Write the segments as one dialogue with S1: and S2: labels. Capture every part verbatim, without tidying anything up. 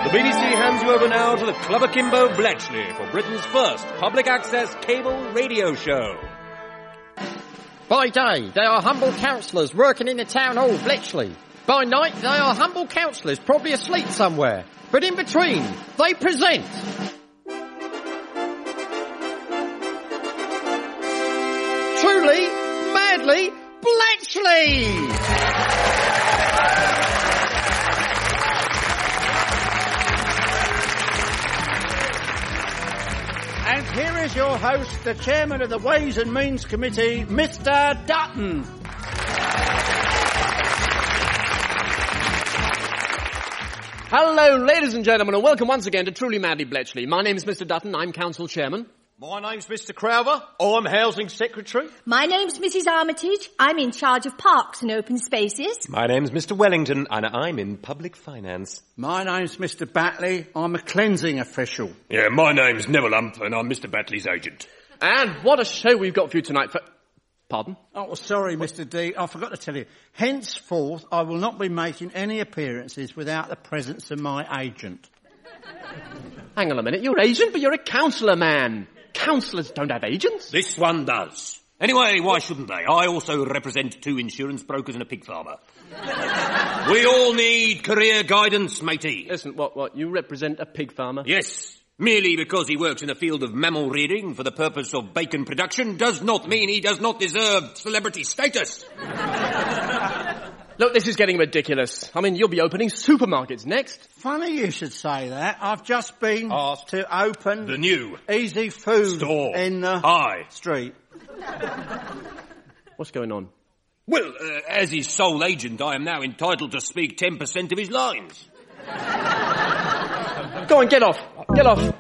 S1: The B B C hands you over now to the Club Akimbo Bletchley for Britain's first public access cable radio show.
S2: By day, they are humble councillors working in the town hall, Bletchley. By night, they are humble councillors, probably asleep somewhere. But in between, they present... Truly, madly, Bletchley!
S3: And here is your host, the chairman of the Ways and Means Committee, Mister Dutton.
S4: Hello, ladies and gentlemen, and welcome once again to Truly Madly Bletchley. My name is Mister Dutton, I'm council chairman.
S1: My name's Mister Crowther. I'm housing secretary.
S5: My name's Missus Armitage. I'm in charge of parks and open spaces.
S6: My name's Mister Wellington, and I'm in public finance.
S3: My name's Mister Batley. I'm a cleansing official.
S1: Yeah, my name's Neville Ump, and I'm Mister Batley's agent.
S4: And what a show we've got for you tonight. For... Pardon?
S3: Oh, sorry, Mister D. I forgot to tell you. Henceforth, I will not be making any appearances without the presence of my agent.
S4: Hang on a minute, you're agent, but you're a councillor, man. Councillors don't have agents.
S1: This one does. Anyway, why shouldn't they? I also represent two insurance brokers and a pig farmer. We all need career guidance, matey.
S4: Listen, what, what, you represent a pig farmer?
S1: Yes. Merely because he works in the field of mammal rearing for the purpose of bacon production does not mean he does not deserve celebrity status.
S4: Look, this is getting ridiculous. I mean, you'll be opening supermarkets next.
S3: Funny you should say that. I've just been
S1: Asked
S3: to open...
S1: the new
S3: Easy Food
S1: store
S3: in the
S1: High
S3: Street.
S4: What's going on?
S1: Well, uh, as his sole agent, I am now entitled to speak ten percent of his lines.
S4: Go on, get off. Get off.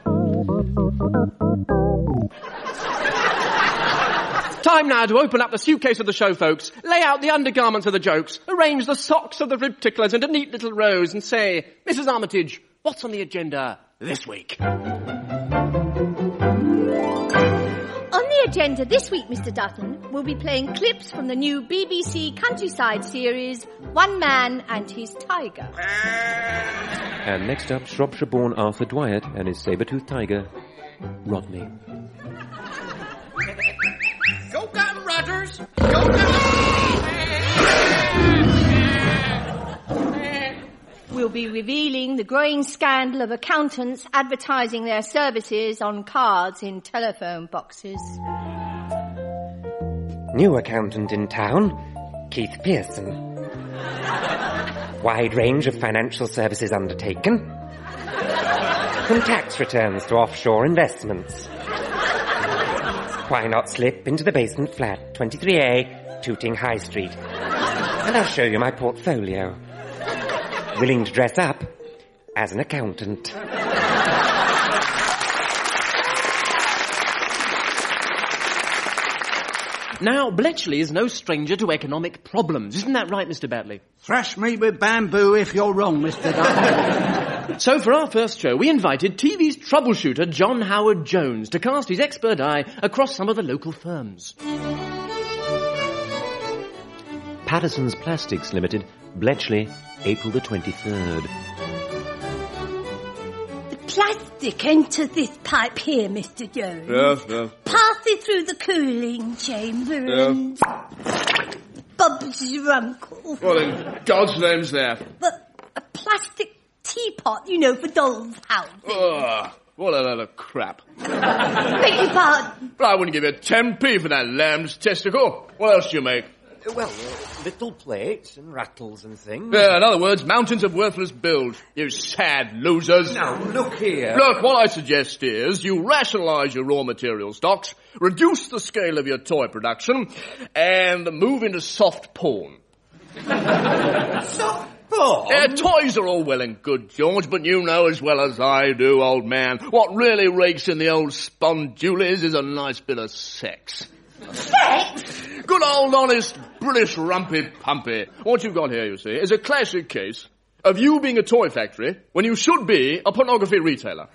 S4: Time now to open up the suitcase of the show, folks. Lay out the undergarments of the jokes. Arrange the socks of the rib ticklers into neat little rows and say, Missus Armitage, what's on the agenda this week?
S5: On the agenda this week, Mister Dutton, we'll be playing clips from the new B B C Countryside series, One Man and His Tiger.
S6: And next up, Shropshire-born Arthur Dwyer and his saber-toothed tiger, Rodney.
S2: Go get 'em, Rudders! Go get 'em!
S5: We'll be revealing the growing scandal of accountants advertising their services on cards in telephone boxes.
S7: New accountant in town, Keith Pearson. Wide range of financial services undertaken. From tax returns to offshore investments. Why not slip into the basement flat, twenty-three A, Tooting High Street? And I'll show you my portfolio. Willing to dress up as an accountant.
S4: Now, Bletchley is no stranger to economic problems. Isn't that right, Mister Batley?
S3: Thrash me with bamboo if you're wrong, Mister Dutton.
S4: So for our first show, we invited T V's troubleshooter John Howard Jones to cast his expert eye across some of the local firms.
S6: Patterson's Plastics Limited, Bletchley, April the twenty-third.
S5: Plastic enters this pipe here, Mister Jones.
S8: Yes, yes.
S5: Pass it through the cooling chamber
S8: Yes.
S5: and... Bob's your uncle.
S8: What in God's name's that?
S5: But a plastic teapot, you know, for dolls' houses.
S8: Ugh, what a load of crap.
S5: Beg your pardon.
S8: But I wouldn't give you ten p for that lamb's testicle. What else do you make?
S7: Well, uh, little plates and rattles and things.
S8: Yeah, in other words, mountains of worthless bills. You sad losers.
S7: Now, look here.
S8: Look, what I suggest is you rationalise your raw material stocks, reduce the scale of your toy production, and move into soft porn.
S7: Soft porn?
S8: Yeah, toys are all well and good, George, but you know as well as I do, old man, what really rakes in the old spondulies is a nice bit of sex.
S5: Sex?
S8: Good old honest British rumpy-pumpy. What you've got here, you see, is a classic case of you being a toy factory when you should be a pornography retailer.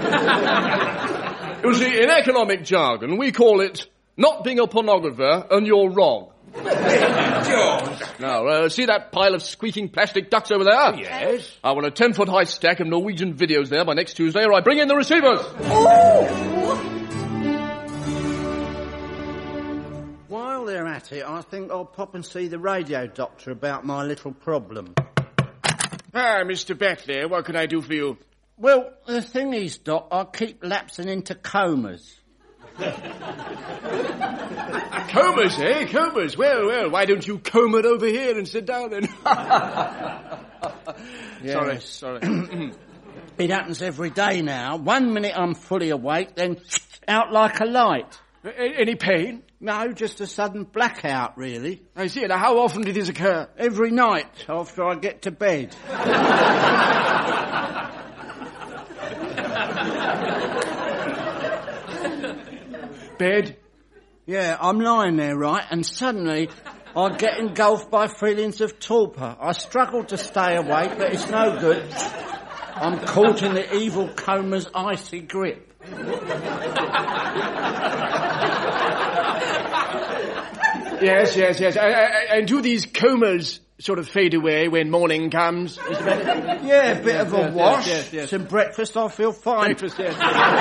S8: You see, in economic jargon, we call it not being a pornographer and you're wrong.
S7: George,
S8: Now, uh, see that pile of squeaking plastic ducks over there?
S1: Yes.
S8: I want a ten-foot-high stack of Norwegian videos there by next Tuesday, or I bring in the receivers.
S3: While they're at it, I think I'll pop and see the radio doctor about my little problem.
S8: Ah, Mister Batley, what can I do for you?
S3: Well, the thing is, Doc, I keep lapsing into comas.
S8: Comas, eh? Comas. Well, well, why don't you comb it over here and sit down then? Sorry,
S3: Yes.
S8: sorry.
S3: It happens every day now. One minute I'm fully awake, then out like a light.
S8: A- Any pain?
S3: No, just a sudden blackout, really.
S8: I see. Now, how often did this occur?
S3: Every night after I get to bed.
S8: Bed?
S3: Yeah, I'm lying there, right, and suddenly I get engulfed by feelings of torpor. I struggle to stay awake, but it's no good. I'm caught in the evil coma's icy grip.
S8: Yes, yes, yes. I, I, and do these comas sort of fade away when morning comes? Mister Batley?
S3: Yeah, a bit of a
S8: yes,
S3: wash,
S8: yes, yes.
S3: some breakfast, I feel fine.
S8: Breakfast, yes.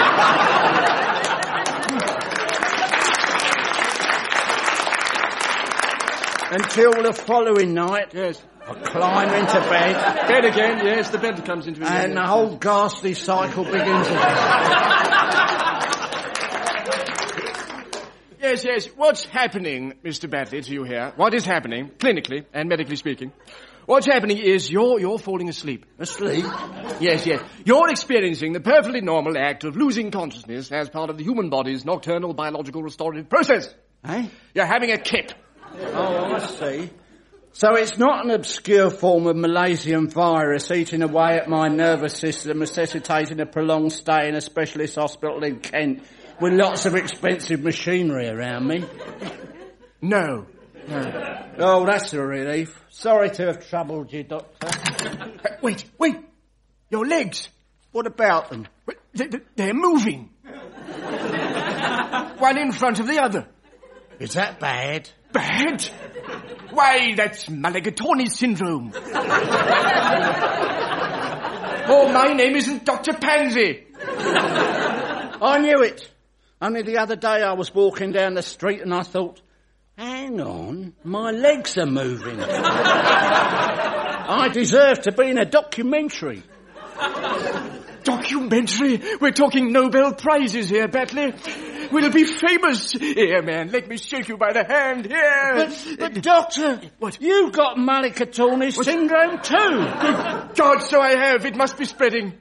S3: Until the following night,
S8: Yes.
S3: I climb into bed,
S8: Bed again, yes, the bed comes into it.
S3: and the
S8: yes.
S3: whole ghastly cycle begins again.
S8: Yes, yes. What's happening, Mister Batley, to you here? What is happening, clinically and medically speaking? What's happening is you're you're falling asleep.
S3: Asleep?
S8: Yes, yes. You're experiencing the perfectly normal act of losing consciousness as part of the human body's nocturnal biological restorative process.
S3: Eh?
S8: You're having a kip.
S3: Oh, I see. So it's not an obscure form of Malaysian virus eating away at my nervous system, necessitating a prolonged stay in a specialist hospital in Kent with lots of expensive machinery around me.
S8: No.
S3: Oh, that's a relief. Sorry to have troubled you, Doctor.
S8: Uh, wait, wait. Your legs.
S3: What about them?
S8: Wait, they- they- They're moving. One in front of the other.
S3: Is that bad?
S8: Bad? Why, that's Mulligatawny syndrome. Oh, my name isn't Doctor Pansy.
S3: I knew it. Only the other day I was walking down the street and I thought, hang on, my legs are moving. I deserve to be in a documentary.
S8: Documentary? We're talking Nobel Prizes here, Batley. We'll be famous. Here, man, let me shake you by the hand. Here.
S3: But, but Doctor,
S8: What?
S3: you've got Mulligatawny syndrome too.
S8: God, so I have. It must be spreading.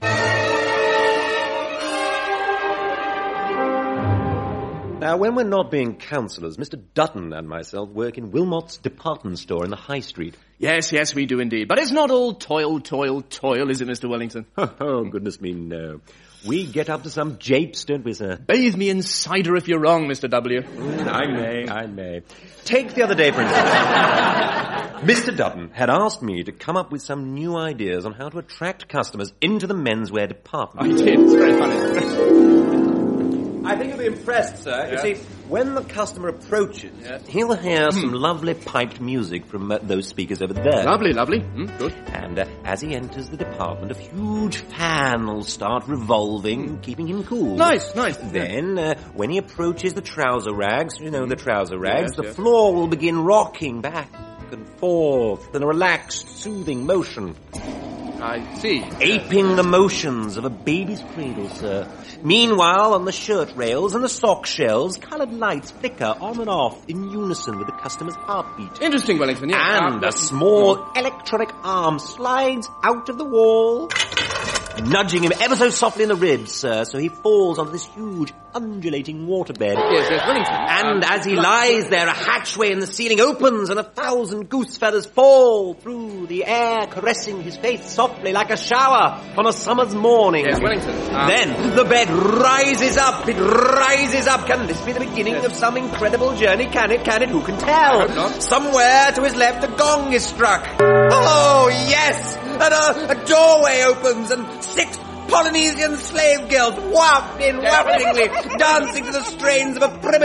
S6: Now, when we're not being counsellors, Mister Dutton and myself work in Wilmot's department store in the High Street.
S8: Yes, yes, we do indeed. But it's not all toil, toil, toil, is it, Mister Wellington?
S6: Oh, goodness me, no. We get up to some japes, don't we, sir?
S8: Bathe me in cider if you're wrong, Mister W.
S6: I may, I may. Take the other day, for instance. Mister Dutton had asked me to come up with some new ideas on how to attract customers into the menswear department.
S8: I did. It's very funny.
S6: I think you'll be impressed, sir.
S8: Yeah.
S6: You see, when the customer approaches,
S8: Yes.
S6: he'll hear some lovely piped music from uh, those speakers over there.
S8: Lovely, lovely. Mm, good.
S6: And uh, as he enters the department, a huge fan will start revolving, keeping him cool.
S8: Nice, nice.
S6: Then, uh, when he approaches the trouser rags, you know the trouser rags,
S8: Yes,
S6: the
S8: yes.
S6: floor will begin rocking back and forth in a relaxed, soothing motion.
S8: I see.
S6: Aping the motions of a baby's cradle, sir. Meanwhile, on the shirt rails and the sock shells, coloured lights flicker on and off in unison with the customer's heartbeat.
S8: Interesting, Wellington. Yes.
S6: And
S8: Uh,
S6: a small electronic arm slides out of the wall, nudging him ever so softly in the ribs, sir, so he falls onto this huge, undulating waterbed.
S8: Yes, yes, Wellington.
S6: And
S8: Um,
S6: as he lies there, a hatchway in the ceiling opens and a thousand goose feathers fall through the air, caressing his face softly like a shower on a summer's morning.
S8: Yes, Wellington. Um,
S6: Then the bed rises up, it rises up. Can this be the beginning
S8: Yes.
S6: of some incredible journey? Can it, can it? Who can tell?
S8: I hope not.
S6: Somewhere to his left, a gong is struck. Oh, yes! And a, a doorway opens and six Polynesian slave girls waft in waftingly, dancing to the strains of a primitive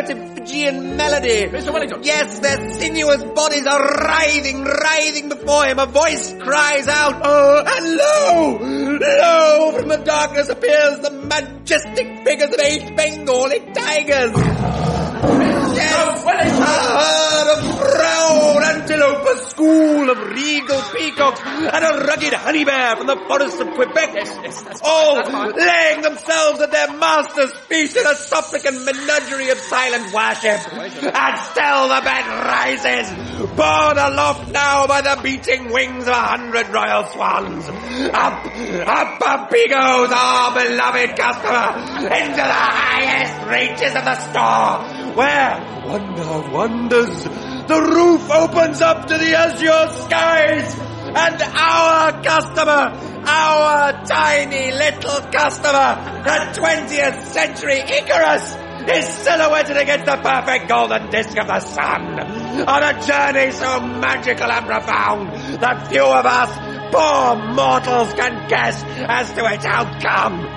S6: Stygian melody.
S4: Mister Wellington.
S6: Yes, their sinuous bodies are writhing, writhing before him. A voice cries out, oh, and lo, lo, from the darkness appears the majestic figures of eight Bengali tigers. Yes, a herd of brown antelope, a school of regal peacocks, and a rugged honey bear from the forests of Quebec.
S4: Yes, yes, that's
S6: all
S4: that's fine.
S6: laying themselves at their master's feet in a supplicant menagerie of silent worship. And still the bed rises, borne aloft now by the beating wings of a hundred royal swans. Up, up, up he goes, our beloved customer, into the highest reaches of the store, where, wonder of wonders, the roof opens up to the azure skies, and our customer, our tiny little customer, the twentieth century Icarus, is silhouetted against the perfect golden disk of the sun, on a journey so magical and profound that few of us poor mortals can guess as to its outcome.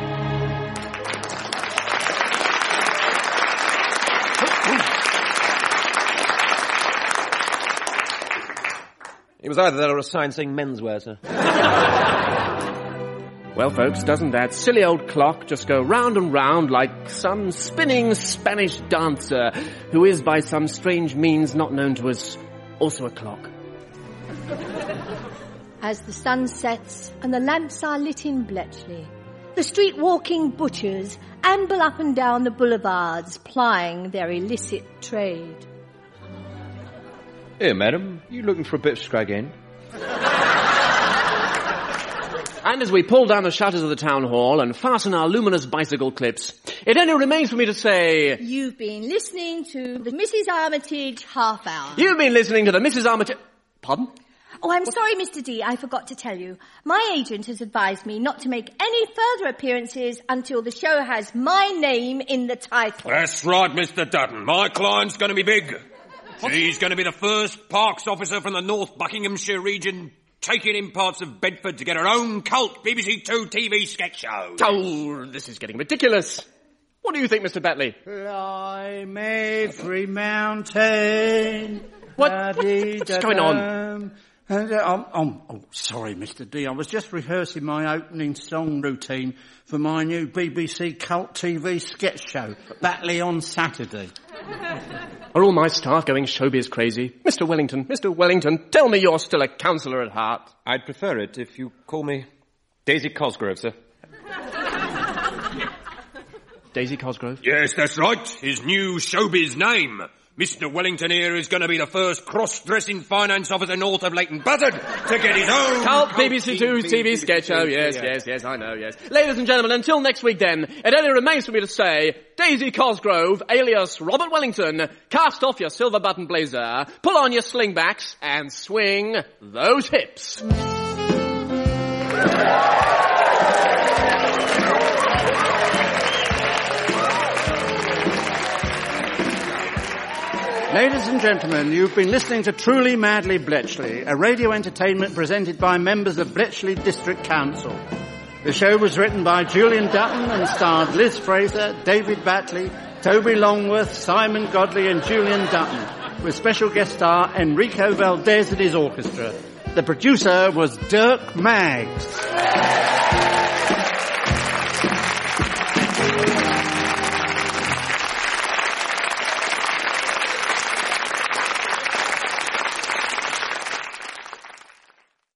S6: It was either that or a sign saying menswear, sir.
S4: Well, folks, doesn't that silly old clock just go round and round like some spinning Spanish dancer who is, by some strange means not known to us, also a clock?
S5: As the sun sets and the lamps are lit in Bletchley, the street-walking butchers amble up and down the boulevards plying their illicit trade.
S9: Here, madam, you looking for a bit of scrag end?
S4: And as we pull down the shutters of the town hall and fasten our luminous bicycle clips, it only remains for me to say...
S5: You've been listening to the Missus Armitage Half Hour.
S4: You've been listening to the Missus Armitage... Pardon?
S5: Oh, I'm sorry, Mister D, I forgot to tell you. My agent has advised me not to make any further appearances until the show has my name in the title.
S1: That's right, Mister Dutton. My client's going to be big. She's going to be the first parks officer from the North Buckinghamshire region taking in parts of Bedford to get her own cult B B C Two T V sketch show.
S4: Oh, this is getting ridiculous. What do you think, Mister Batley?
S3: Climb every mountain.
S4: What? What's going on?
S3: And, uh, I'm, I'm, oh, sorry, Mister D. I was just rehearsing my opening song routine for my new B B C cult T V sketch show, Batley on Saturday.
S4: Are all my staff going showbiz crazy? Mister Wellington, Mister Wellington, tell me you're still a counsellor at heart.
S6: I'd prefer it if you call me Daisy Cosgrove, sir.
S4: Daisy Cosgrove?
S1: Yes, that's right. His new showbiz name. Mister Wellington here is going to be the first cross-dressing finance officer north of Leighton Buzzard to get his own...
S4: Cult B B C Two T V sketch show, yes, yes, yes, I know, yes. Ladies and gentlemen, until next week then, it only remains for me to say, Daisy Cosgrove, alias Robert Wellington, cast off your silver button blazer, pull on your slingbacks, and swing those hips.
S3: Ladies and gentlemen, you've been listening to Truly Madly Bletchley, a radio entertainment presented by members of Bletchley District Council. The show was written by Julian Dutton and starred Liz Fraser, David Batley, Toby Longworth, Simon Godley and Julian Dutton, with special guest star Enrico Valdez and his orchestra. The producer was Dirk Maggs.